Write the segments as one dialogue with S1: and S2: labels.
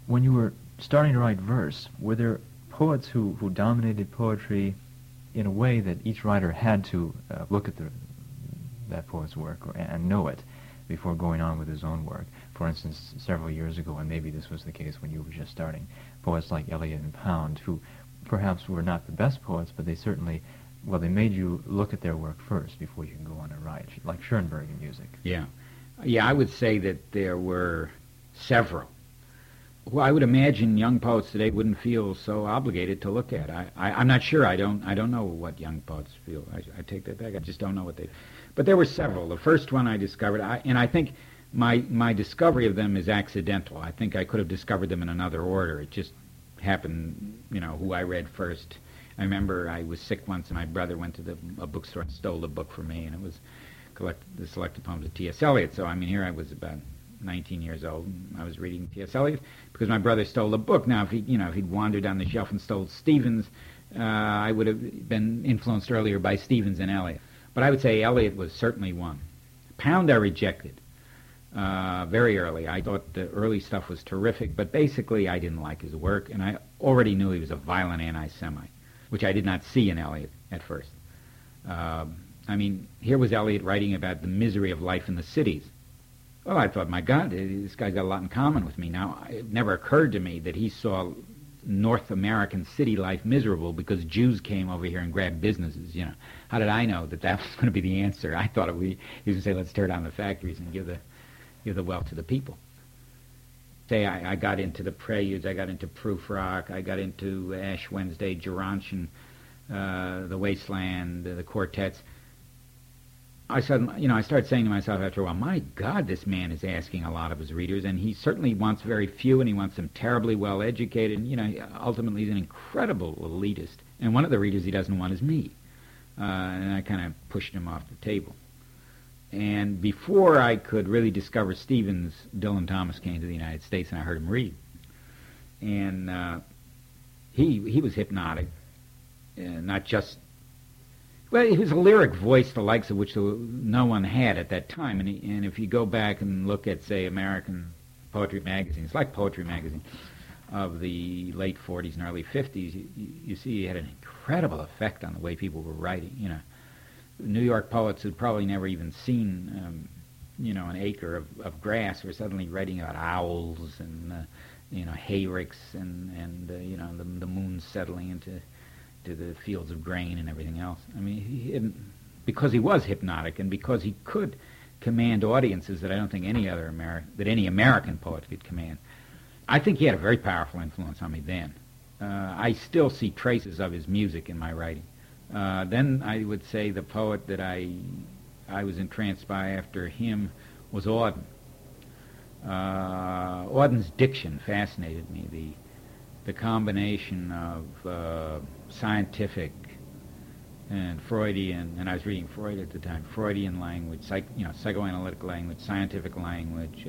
S1: when you were starting to write verse, were there poets who dominated poetry in a way that each writer had to look at that poet's work and know it before going on with his own work? For instance, several years ago, and maybe this was the case when you were just starting, poets like Eliot and Pound, who perhaps were not the best poets, but they certainly, well, they made you look at their work first before you can go on and write, like Schoenberg in music.
S2: Yeah. Yeah, I would say that there were several. Well, I would imagine young poets today wouldn't feel so obligated to look at. I'm not sure. I don't know what young poets feel. I take that back. I just don't know what they. But there were several. The first one I discovered, and I think my discovery of them is accidental. I think I could have discovered them in another order. It just happened, who I read first. I remember I was sick once, and my brother went to a bookstore and stole the book from me, and it was the selected poems of T.S. Eliot. So here I was about 19 years old, and I was reading T.S. Eliot because my brother stole the book. Now, if he'd wandered down the shelf and stole Stevens, I would have been influenced earlier by Stevens and Eliot. But I would say Eliot was certainly one. Pound I rejected very early. I thought the early stuff was terrific, but basically I didn't like his work, and I already knew he was a violent anti-Semite, which I did not see in Eliot at first. Here was Eliot writing about the misery of life in the cities. Well, I thought, my God, this guy's got a lot in common with me. Now, it never occurred to me that he saw North American city life miserable because Jews came over here and grabbed businesses, How did I know that was going to be the answer? I thought he was going to say, let's tear down the factories and give the wealth to the people. Say, I got into the Preludes, I got into Proof Rock, I got into Ash Wednesday, Gerontion, The Wasteland, the quartets. I started saying to myself after a while, my God, this man is asking a lot of his readers, and he certainly wants very few, and he wants them terribly well educated, and, ultimately he's an incredible elitist. And one of the readers he doesn't want is me. And I kind of pushed him off the table. And before I could really discover Stevens, Dylan Thomas came to the United States, and I heard him read. And he was hypnotic, not just... Well, it was a lyric voice, the likes of which no one had at that time. And if you go back and look at, say, American poetry magazines, like Poetry Magazine of the late 40s and early 50s, you see he had an incredible effect on the way people were writing. New York poets who'd probably never even seen, an acre of grass were suddenly writing about owls and, hayricks and the moon settling into the fields of grain and everything else. Because he was hypnotic and because he could command audiences that I don't think any American poet could command. I think he had a very powerful influence on me then. I still see traces of his music in my writing. Then I would say the poet that I was entranced by after him was Auden. Auden's diction fascinated me. The combination of scientific and Freudian, and I was reading Freud at the time, Freudian language, psychoanalytic language, scientific language.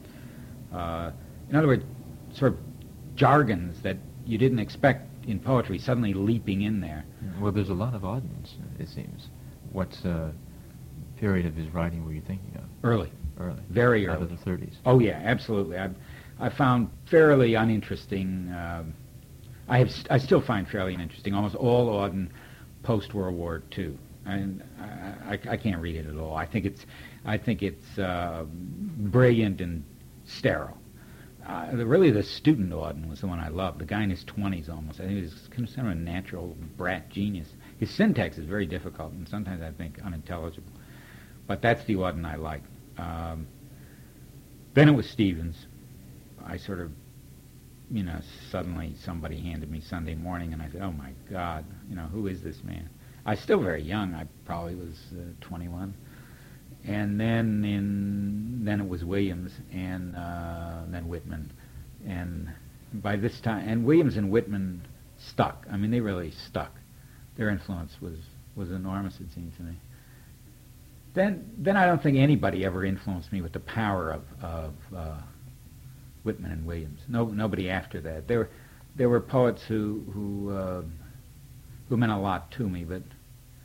S2: In other words, sort of jargons that you didn't expect in poetry suddenly leaping in there.
S1: Well, there's a lot of Audens, it seems. What period of his writing were you thinking of?
S2: Early. Very early.
S1: Out of the 30s.
S2: Oh, yeah, absolutely. I found fairly uninteresting... I still find fairly uninteresting almost all Auden post-World War II. And I can't read it at all. I think it's brilliant and sterile. Really, the student Auden was the one I loved. The guy in his 20s almost. I think he was kind of a natural brat genius. His syntax is very difficult and sometimes I think unintelligible. But that's the Auden I liked. Then it was Stevens. I sort of, suddenly somebody handed me Sunday Morning, and I said, oh, my God, who is this man? I was still very young. I probably was 21. And then it was Williams, and then Whitman. And by this time, and Williams and Whitman stuck. They really stuck. Their influence was enormous, it seems to me. Then I don't think anybody ever influenced me with the power of Whitman and Williams. Nobody after that. There were poets who meant a lot to me, but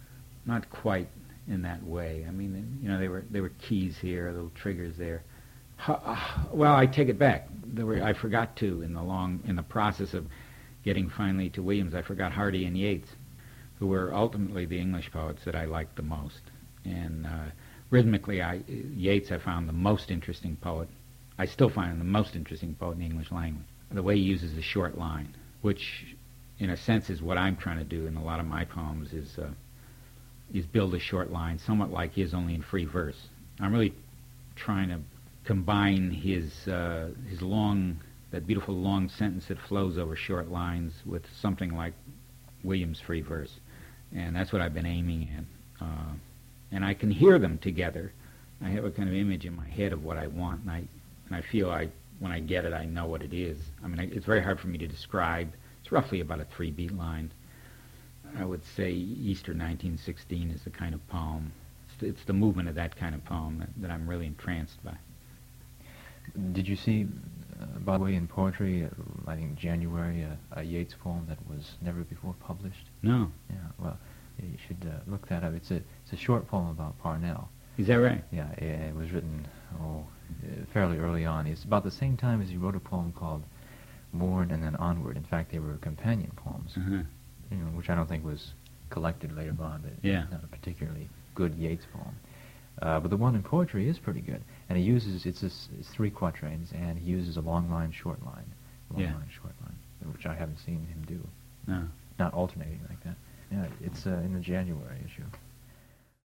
S2: not quite in that way. They were keys here, little triggers there. Well, I take it back. I forgot to in the process of getting finally to Williams. I forgot Hardy and Yeats, who were ultimately the English poets that I liked the most. And rhythmically, Yeats I found the most interesting poet. I still find him the most interesting poet in the English language. The way he uses the short line, which in a sense is what I'm trying to do in a lot of my poems, is build a short line, somewhat like his, only in free verse. I'm really trying to combine his that beautiful long sentence that flows over short lines with something like Williams' free verse, and that's what I've been aiming at. And I can hear them together. I have a kind of image in my head of what I want, and I feel when I get it, I know what it is. I mean, it's very hard for me to describe. It's roughly about a 3-beat line. I would say Easter 1916 is the kind of poem. It's the movement of that kind of poem that I'm really entranced by.
S1: Did you see, by the way, in poetry, I think January, a Yeats poem that was never before published?
S2: No.
S1: Yeah, well, you should look that up. It's a short poem about Parnell.
S2: Is that right?
S1: Yeah, it was written fairly early on. It's about the same time as he wrote a poem called Morn and then Onward. In fact, they were companion poems, which I don't think was collected later on, but it's not a particularly good Yeats poem. But the one in poetry is pretty good, and he uses it's 3 quatrains, and he uses a long line, short line, short line, which I haven't seen him do.
S2: No,
S1: not alternating like that. Yeah, it's in the January issue.